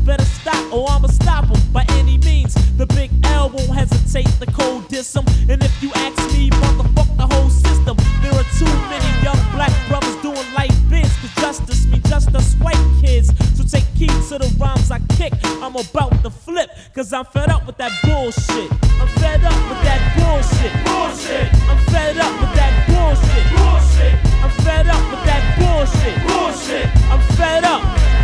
better stop or I'ma stop him by any means. The big L won't hesitate to cold diss him. And if you ask me, motherfuck the whole system. There are too many young black brothers doing life bids, cause justice mean just us white kids. So take heed to the rhymes I kick. I'm about to flip, cause I'm fed up with that bullshit. I'm fed up with that bullshit. Bullshit. I'm fed up with that bullshit. Bullshit. I'm fed up with that bullshit. Bullshit. I'm fed up.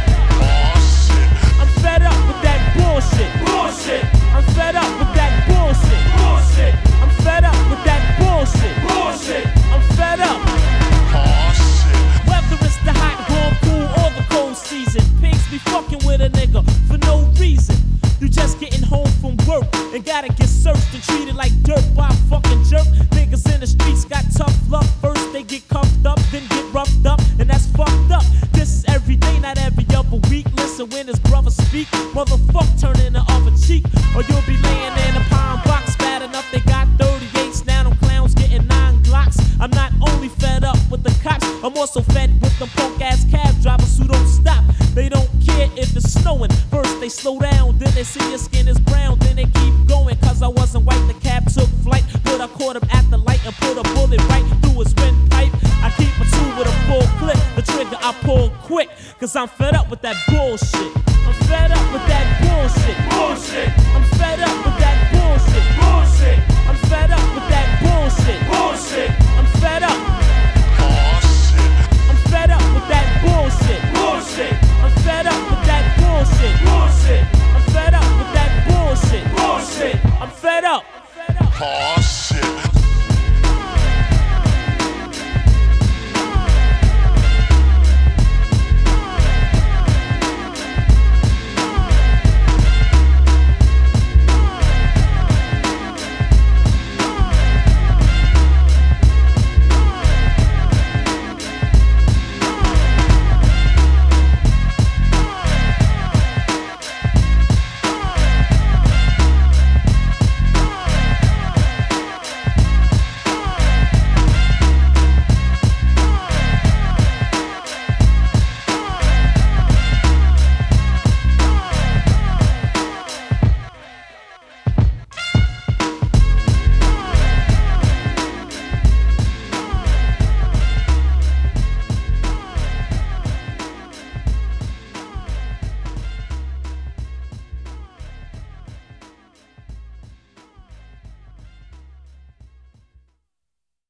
I'm fed up with that bullshit. Bullshit. I'm fed up with that bullshit. Bullshit. I'm fed up with that bullshit. Bullshit. I'm fed up. Whether it's the hot, warm, cool, or the cold season, pigs be fucking with a nigga for no reason. You just getting home from work and gotta get searched and treated like dirt by a fucking jerk. Niggas in the streets got tough luck. First they get cuffed up, then get roughed up, and that's fucked up. This is every day, not every other week. Listen when his brother speak, motherfuck turn in the other cheek, or you'll be laying in a pine box. Bad enough they got 38s, now them clowns getting 9 Glocks. I'm not only fed up with the cops, I'm also fed with them punk ass cab drivers who don't stop. They don't care if it's snowing. First they slow down, then they see your skin is brown, then they keep going. Cause I wasn't white, the cab took flight, but I caught him at the light and put a bullet right through his windpipe. I keep a 2 with a full clip, the trigger I pull quick, cause I'm fed up with that bullshit. I'm fed up with that bullshit. Bullshit. I'm fed up with that bullshit. Bullshit. I'm fed up with that bullshit. Bullshit. I'm fed up. I'm fed up with that bullshit. Bullshit. I'm fed up with that bullshit. Bullshit.